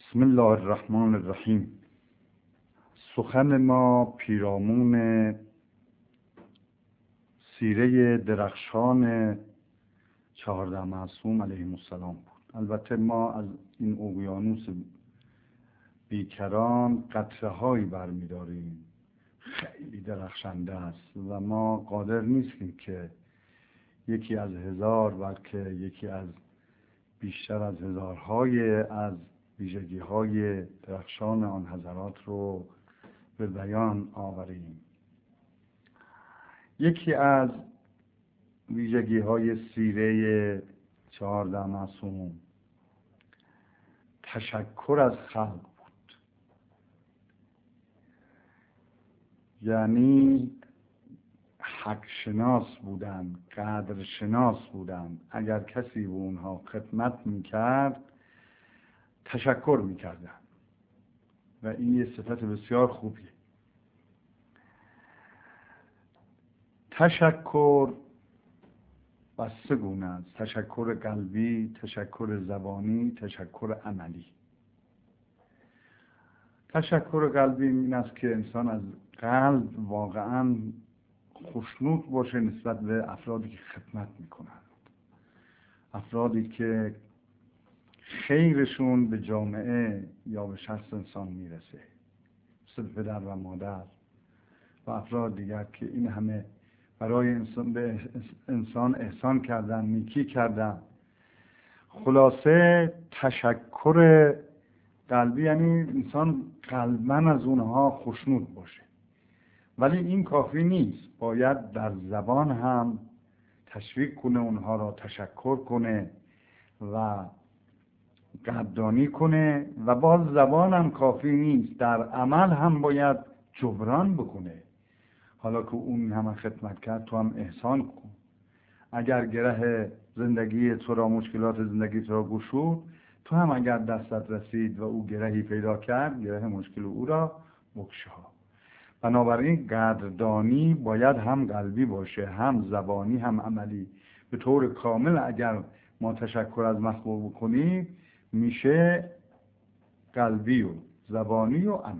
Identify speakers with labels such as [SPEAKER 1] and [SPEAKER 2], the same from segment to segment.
[SPEAKER 1] بسم الله الرحمن الرحیم. سخن ما پیرامون سیره درخشان 14 معصوم علیهم السلام بود. البته ما از این اقیانوس بیکران قطره هایی برمی‌داریم، خیلی درخشنده است و ما قادر نیستیم که یکی از هزار بلکه یکی از بیشتر از هزارهای از ویژگی‌های درخشان آن حضرات رو به بیان آوریم. یکی از ویژگی‌های سیره 14 معصوم تشکر از خلق بود. یعنی حق شناس بودن، قدر شناس بودن. اگر کسی به اونها خدمت میکرد تشکر میکردن و این یه صفت بسیار خوبیه. تشکر بسته گونه است: تشکر قلبی، تشکر زبانی، تشکر عملی. تشکر قلبی این است که انسان از قلب واقعا خوشنود باشه نسبت به افرادی که خدمت میکنند، افرادی که خیرشون به جامعه یا به شخص انسان میرسه، مثل پدر و مادر و افراد دیگر که این همه برای انسان به انسان احسان کردن، نیکی کردن. خلاصه تشکر قلبی یعنی انسان قلباً از اونها خوشنود باشه. ولی این کافی نیست، باید در زبان هم تشویق کنه، اونها را تشکر کنه و قدردانی کنه. و باز زبان هم کافی نیست، در عمل هم باید جبران بکنه. حالا که اون همه خدمت کرد تو هم احسان کن. اگر گره زندگی تو را، مشکلات زندگی تو را گشود، تو هم اگر دستت رسید و او گرهی پیدا کرد، گره مشکل او را بگشا. بنابراین قدردانی باید هم قلبی باشه، هم زبانی، هم عملی. به طور کامل اگر ما تشکر از مخلوق بکنیم میشه قلبی و زبانی و عملی.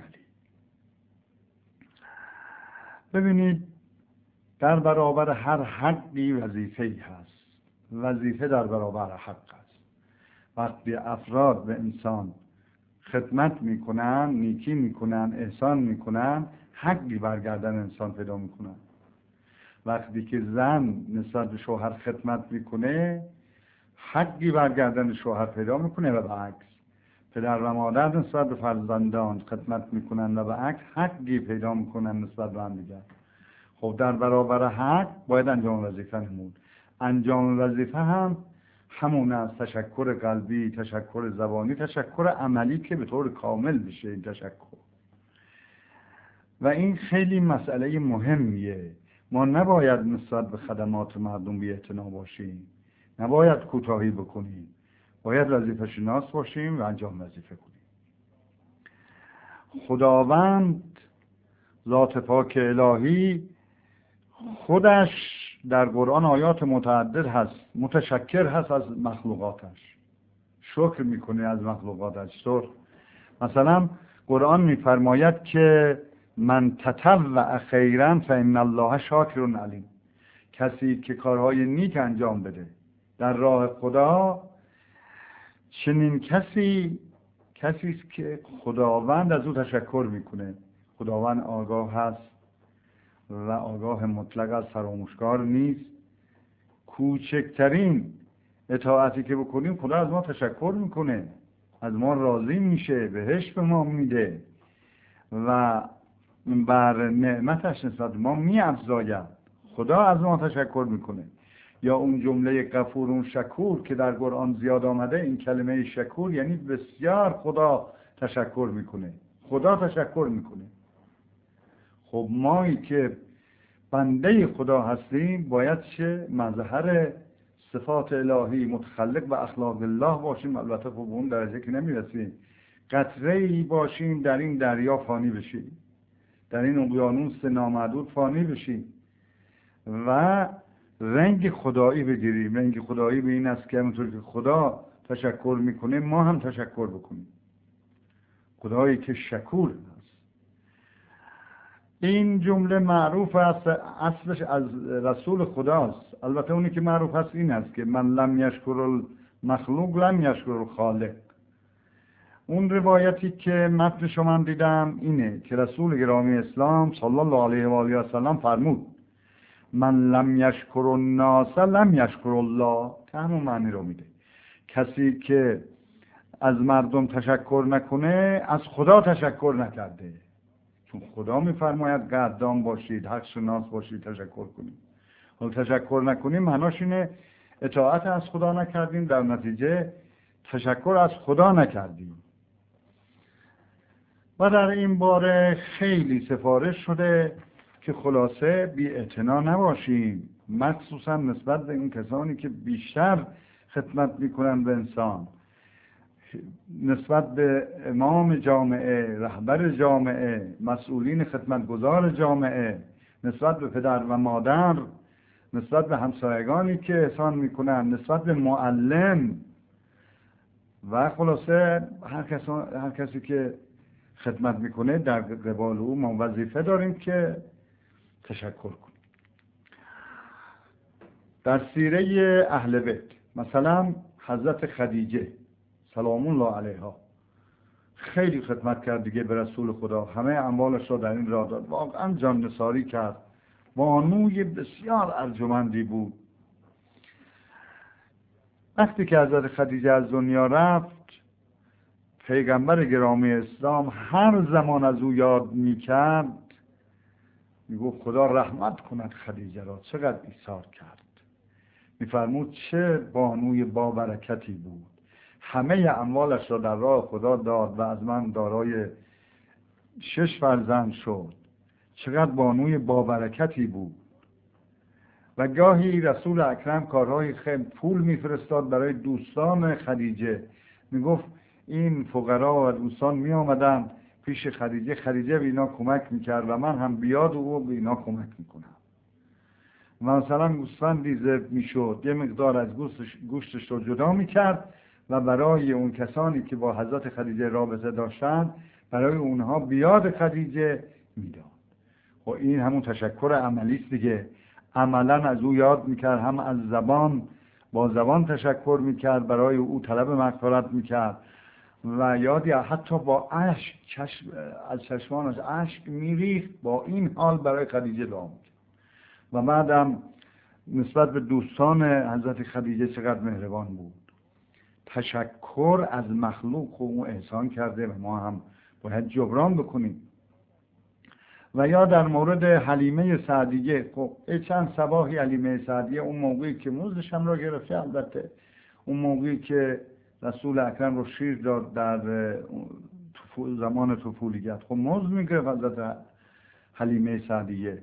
[SPEAKER 1] ببینید، در برابر هر حقی وظیفه‌ای هست. وظیفه در برابر حق است. وقتی افراد به انسان خدمت میکنن، نیکی میکنن، احسان میکنن، حقی برگردن انسان پیدا میکنن. وقتی که زن نسبت به شوهر خدمت میکنه، حقی برگردن شوهر پیدا میکنه و برعکس. پدر و مادر نسبت به فرزندان خدمت میکنن و برعکس حقی پیدا میکنن نسبت به هم دیگر. خب در برابر حق باید انجام وظیفه نمود. انجام وظیفه هم همون از تشکر قلبی، تشکر زبانی، تشکر عملی که به طور کامل بشه این تشکر. و این خیلی مسئله مهمیه. ما نباید نسبت به خدمات مردم بی‌اعتنا باشیم، نباید کوتاهی بکنیم، باید وظیفه شناس باشیم و انجام وظیفه کنیم. خداوند ذات پاک الهی خودش در قرآن آیات متعدد هست متشکر هست از مخلوقاتش، شکر میکنه از مخلوقاتش. طور مثلا قرآن میفرماید که من تطوع خیرا فإن الله شاکر علیم. کسی که کارهای نیک انجام بده در راه خدا، چنین کسی است که خداوند از او تشکر میکنه. خداوند آگاه هست و آگاه مطلق از فراموشکار نیست. کوچکترین اطاعتی که بکنیم خدا از ما تشکر میکنه، از ما راضی میشه، بهشت به ما میده و بر نعمتش نسبت ما میافزاید. خدا از ما تشکر میکنه. یا اون جمله غفور شکور که در قرآن زیاد آمده، این کلمه شکور یعنی بسیار خدا تشکر میکنه، خدا تشکر میکنه. خب مایی که بنده خدا هستیم باید چه مظهر صفات الهی متخلق به اخلاق الله باشیم. البته خب اون درجه که نمیرسیم، قطره‌ای باشیم در این دریا فانی بشیم، در این اقیانوس نامحدود فانی بشیم و رنگ خدایی بگیریم. رنگ خدایی به این است که همونطور که خدا تشکر میکنه ما هم تشکر بکنیم. خدایی که شکور است. این جمله معروف است، اصلش از رسول خداست. البته اونی که معروف است این است که من لم یشکر المخلوق لم یشکر الخالق. اون روایتی که متنشو من دیدم اینه که رسول گرامی اسلام صلی الله علیه و آله و سلم فرمود من لم یشکر الناس لم یشکر الله، که همون معنی رو میده. کسی که از مردم تشکر نکنه از خدا تشکر نکرده، چون خدا میفرماید قدردان باشید، حق شناس باشید، تشکر کنید. حالا تشکر نکنیم معناش اینه اطاعت از خدا نکردیم، در نتیجه تشکر از خدا نکردیم. و در این باره خیلی سفارش شده که خلاصه بی اعتنا نباشیم، مخصوصا نسبت به این کسانی که بیشتر خدمت میکنن به انسان، نسبت به امام جامعه، رهبر جامعه، مسئولین خدمتگزار جامعه، نسبت به پدر و مادر، نسبت به همسایگانی که احسان میکنن، نسبت به معلم و خلاصه هر کسی که خدمت میکنه در قبال او ما وظیفه داریم که تشکر کنیم. در سیره اهل بیت مثلا حضرت خدیجه سلام الله علیها خیلی خدمت کرد دیگه به رسول خدا، همه اموالش را در این راه داد، واقعا جان نثاری کرد، بانوی بسیار ارجمندی بود. وقتی که حضرت خدیجه از دنیا رفت، پیغمبر گرامی اسلام هر زمان از او یاد میکرد میگفت خدا رحمت کند خدیجه را، چقدر ایثار کرد. میفرمود چه بانوی با برکتی بود، همه اموالش را در راه خدا داد و از من دارای 6 فرزند شد، چقدر بانوی با برکتی بود. و گاهی رسول اکرم کارهای خیلی پول میفرستاد برای دوستان خدیجه، میگفت این فقرا و دوستان می آمدن پیش خدیجه، خدیجه به اینا کمک میکرد و من هم بیاد و او به اینا کمک میکنم. و مثلا گوسفندی ذبح میشد، یه مقدار از گوشتش رو جدا میکرد و برای اون کسانی که با حضرت خدیجه رابطه داشتن برای اونها بیاد خدیجه میداد. و این همون تشکر عملی است دیگه، عملا از او یاد میکرد، هم از زبان با زبان تشکر میکرد، برای او طلب مغفرت میکرد و یادی حتی با اشک از چشمانش اشک میریخت، با این حال برای خدیجه دعا میکرد. و بعدم نسبت به دوستان حضرت خدیجه چقدر مهربان بود. تشکر از مخلوق او احسان کرده و ما هم باید جبران بکنیم. و یا در مورد حلیمه سعدیه، خب چند صباحی حلیمه سعدیه اون موقعی که مزدش هم را گرفته، البته اون موقعی که رسول اکرم رو شیر داد در زمان طفولیت، خب مزد میگرفت حضرت حلیمه سعدیه.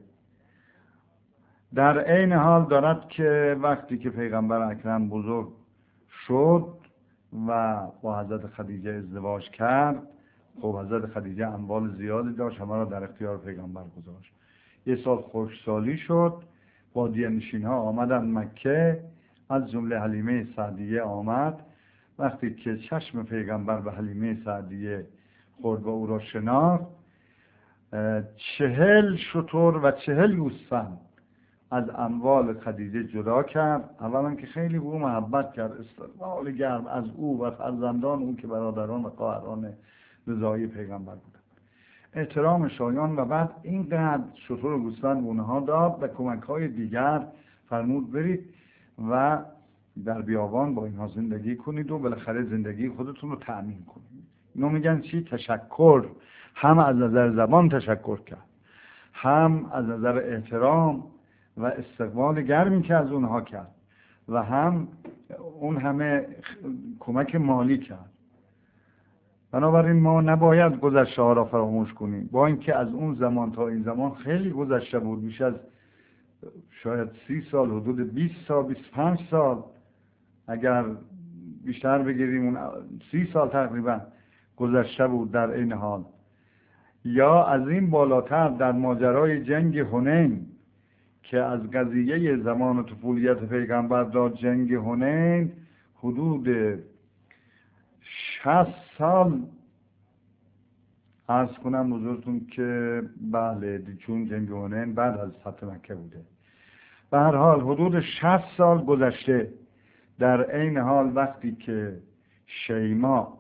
[SPEAKER 1] در عین حال دارد که وقتی که پیغمبر اکرم بزرگ شد و با حضرت خدیجه ازدواج کرد، خب حضرت خدیجه اموال زیادی داشت، همه را در اختیار پیغمبر گذاشت. یه سال خشکسالی شد، بادیه نشین ها آمدن مکه، از جمله حلیمه سعدیه آمد. وقتی که چشم پیغمبر به حلیمه سعدیه خورد و او را شناخت، 40 شتر و 40 گوسفند از اموال خدیجه جدا کرد. اولا که خیلی به او محبت کرد، استقبال گرم از او و فرزندان او که برادران و خواهران رضایی پیغمبر بودند، احترام شایان. و بعد اینقدر شتر و گوسفند به اونها داد و کمک‌های دیگر فرمود برید و در بیابان با اینها زندگی کنید و بالاخره زندگی خودتون رو تأمین کنید. اینو میگن چی؟ تشکر. هم از نظر زبان تشکر کرد، هم از نظر احترام و استقبال گرمی که از اونها کرد و هم اون همه کمک مالی کرد. بنابراین ما نباید گذشته ها را فراموش کنیم، با اینکه از اون زمان تا این زمان خیلی گذشته بود، بیش از شاید 30 سال، حدود 20 سال، 25 سال، اگر بیشتر بگیریم 30 سال تقریبا گذشته بود در این حال. یا از این بالاتر در ماجرای جنگ حنین که از قضیه زمان طفولیت پیغمبر داد، جنگ حنین حدود 60 سال عرض کنم حضورتون که بله چون جنگ حنین بعد از فتح مکه بوده. به هر حال حدود 60 سال گذشته، در عین حال وقتی که شیما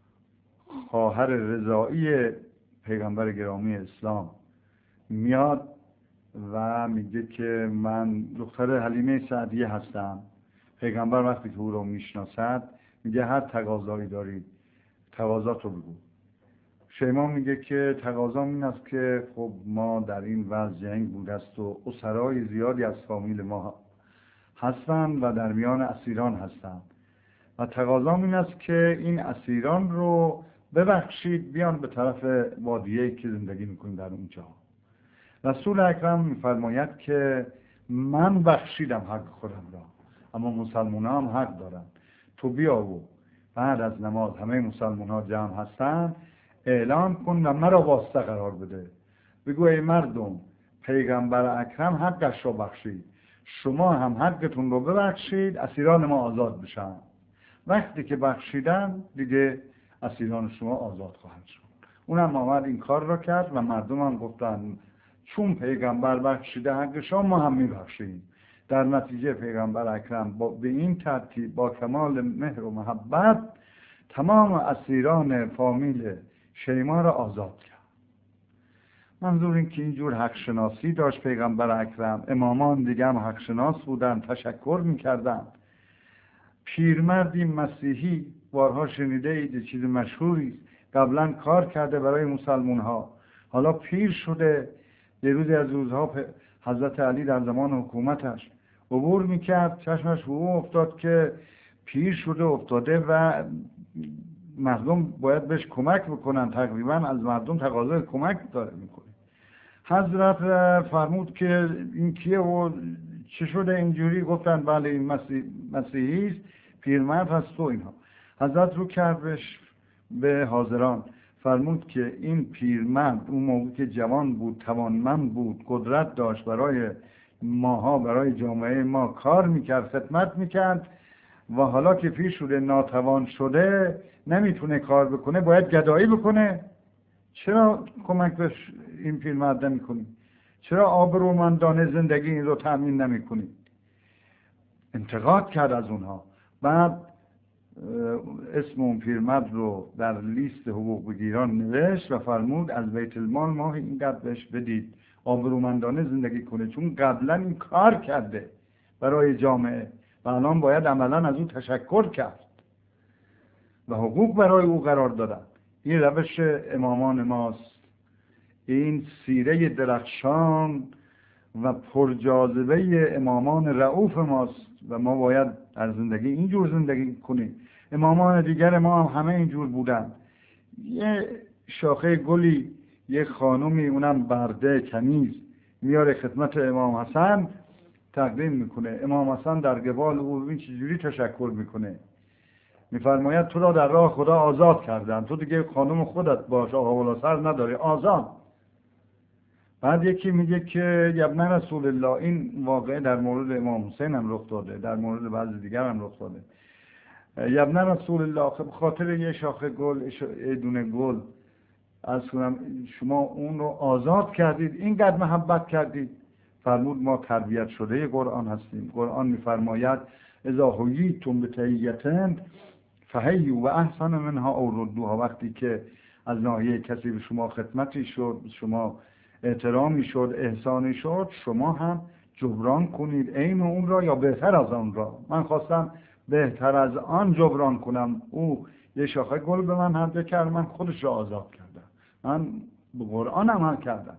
[SPEAKER 1] خواهر رضایی پیغمبر گرامی اسلام میاد و میگه که من دختر حلیمه سعدیه هستم، پیغمبر وقتی که او رو میشناسد میگه هر تقاضایی دارید تقاضات رو بگو. شیما میگه که تقاضام این است که خب ما در این وضع جنگ بوده است و اسرای زیادی از فامیل ما هستند و در میان اسیران هستند و تقاضام این است که این اسیران رو ببخشید بیان به طرف وادیه‌ای که زندگی میکنیم در اونجا. رسول اکرم میفرماید که من بخشیدم حق خودم را، اما مسلمان هم حق دارن. تو بیا و بعد از نماز همه مسلمان ها جمع هستن اعلان کن و مرا واسطه قرار بده، بگو ای مردم پیغمبر اکرم حقش را بخشید، شما هم حقتون رو ببخشید اسیران ما آزاد بشن. وقتی که بخشیدن دیگه اسیران شما آزاد خواهند شد. اونم آمد این کار را کرد و مردم هم گفتن چون پیغمبر بخشیده حق شما ما هم میبخشیم. در نتیجه پیغمبر اکرم به این ترتیب با کمال مهر و محبت تمام اسیران فامیل شیما را آزاد کرد. منظور این که اینجور حق شناسی داشت پیغمبر اکرم. امامان دیگه هم حق شناس بودن، تشکر میکردن. پیرمردی مسیحی، بارها شنیده اید، چیز مشهوری قبلا کار کرده برای مسلمان ها، حالا پیر شده. یه روزی از روزها حضرت علی در زمان حکومتش عبور میکرد، چشمش به او افتاد که پیر شده افتاده و مردم باید بهش کمک بکنن، تقریبا از مردم تقاضای کمک داره میکنه. حضرت فرمود که این کیه و چه شده اینجوری؟ گفتن بله این مسیحی است، پیرمرد هست و اینها. حضرت رو کردش به حاضران، فرمود که این پیرمرد اون موقع که جوان بود، توانمند بود، قدرت داشت، برای ماها، برای جامعه ما کار میکرد، خدمت میکرد و حالا که پیر شده ناتوان شده نمیتونه کار بکنه، باید گدایی بکنه. چرا کمک به این پیرمرد نمیکنی؟ چرا آبرومندانه زندگی این رو تأمین نمیکنی؟ انتقاد کرد از اونها. بعد اسم اون پیرمرد رو در لیست حقوق بگیران نوشت و فرمود از بیت المال ماه اینقدر بهش بدید آبرومندانه زندگی کنه، چون قبلا این کار کرده برای جامعه و الان باید عملا از او تشکر کرد و حقوق برای او قرار دادن. این روش امامان ماست، این سیره درخشان و پرجاذبه امامان رؤوف ماست و ما باید در زندگی اینجور زندگی کنیم. امامان دیگر ما هم همه اینجور بودن. یه شاخه گلی، یه خانومی اونم برده کنیز میاره خدمت امام حسن تقدیم میکنه. امام حسن در قبال او این چجوری تشکر میکنه؟ میفرماید تو را در راه خدا آزاد کردم، تو دیگه خانم خودت باش، آقا ولا سر نداری، آزاد. بعد یکی میگه که ابن رسول الله، این واقعه در مورد امام حسین هم رخ داده، در مورد بعضی دیگر هم رخ داده. ابن رسول الله، خب خاطر یه شاخه گل، یه دونه گل از کنم شما اون رو آزاد کردید، اینقدر محبت کردید. فرمود ما تربیت شده قرآن هستیم. قرآن میفرماید اذا حییتم بتحیة فحیوا و احسن منها او ردوها. وقتی که از ناحیه کسی به شما خدمتی شد، شما احترامی شد، احسانی شد، شما هم جبران کنید عین اون را یا بهتر از آن را. من خواستم بهتر از آن جبران کنم. او یه شاخه گل به من هدیه کرد، من خودش را آزاد کردم، من به قرآن عمل کردم.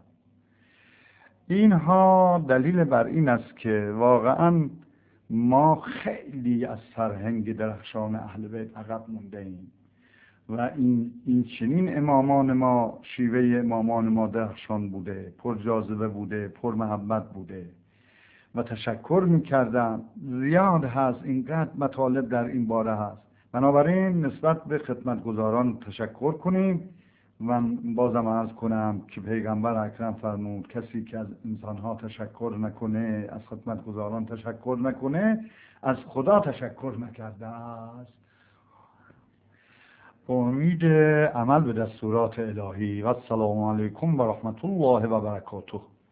[SPEAKER 1] اینها دلیل بر این است که واقعا ما خیلی از فرهنگ درخشان اهل بیت عقب مونده ایم و این چنین امامان ما، شیوه امامان ما درخشان بوده، پر جاذبه بوده، پر محبت بوده و تشکر میکردم. زیاد هست، اینقدر مطالب در این باره هست. بنابراین نسبت به خدمتگزاران تشکر کنیم و بازم عرض کنم که پیغمبر اکرم فرمود کسی که از انسانها تشکر نکنه، از خدمتگزاران تشکر نکنه، از خدا تشکر نکرده است. به امید عمل به دستورات الهی و السلام علیکم و رحمت الله و برکاته.